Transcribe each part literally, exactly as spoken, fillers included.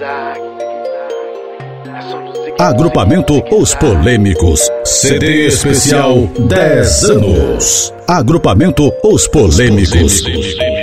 Agrupamento Os Polêmicos, C D especial dez anos. Agrupamento Os Polêmicos. Se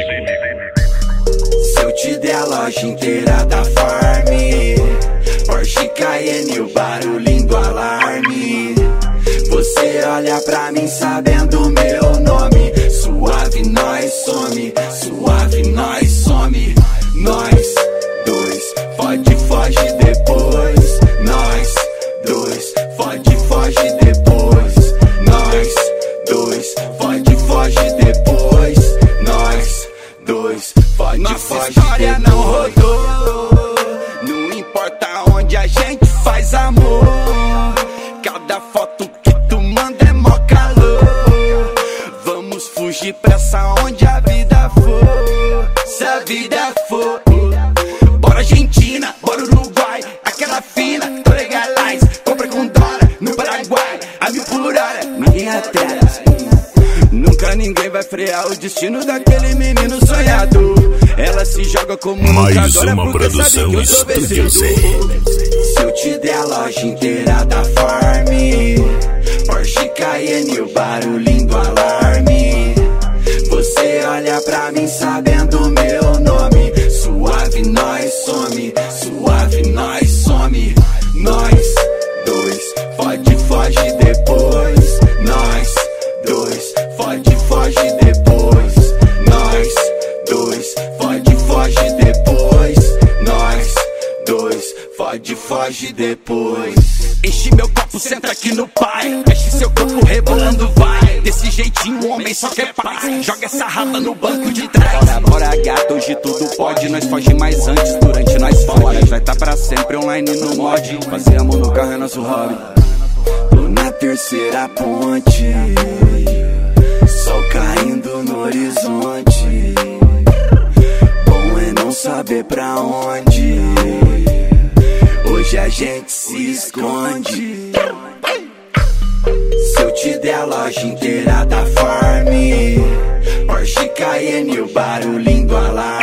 eu te der a loja inteira da Farm, Porsche Cayenne, o barulhinho do alarme, você olha pra mim sabendo meu nome. Suave nós some, suave nós some. Nós dois, fode, foge depois. Nós dois, fode, foge depois. Nós dois, fode, foge depois. Nós dois, fode, Nossa foge história depois. não rodou, não importa onde a gente faz amor. Cada foto que tu manda é mó calor. Vamos fugir pra essa onde a vida for. Se a vida for, bora Argentina, bora Uruguai, aquela fina, tô legalize, compra com dólar no Paraguai, a mil por hora, ninguém atrás. Nunca ninguém vai frear o destino daquele menino sonhador. Ela se joga como mais nunca agora uma porque produção sabe que eu sou Estúdio Z. Se eu te der a loja inteira da Farm, Porsche Cayenne, o barulhinho do alarme, você olha pra mim sabendo meu nome. Suave nós some, suave nós some. Nós dois, fode, foge depois. Nós dois, fode, foge depois. Nós dois, fode, foge depois. Nós dois, fode, foge depois. Enche meu copo, senta aqui no pai. Mexe seu corpo rebolando, vai. Desse jeitinho o homem só quer paz. Joga essa raba no banco de trás. Bora, bora gato, hoje tudo pode. Nós foge mais antes, durante nós fora. Nós vai tá pra sempre online no mod. Fazer amor no carro é nosso hobby. Tô na terceira ponte, sol caindo no horizonte. Bom é não saber pra onde hoje a gente se esconde. Se eu te der a loja inteira da Farm, Porsche Cayenne, o barulhinho do alarme,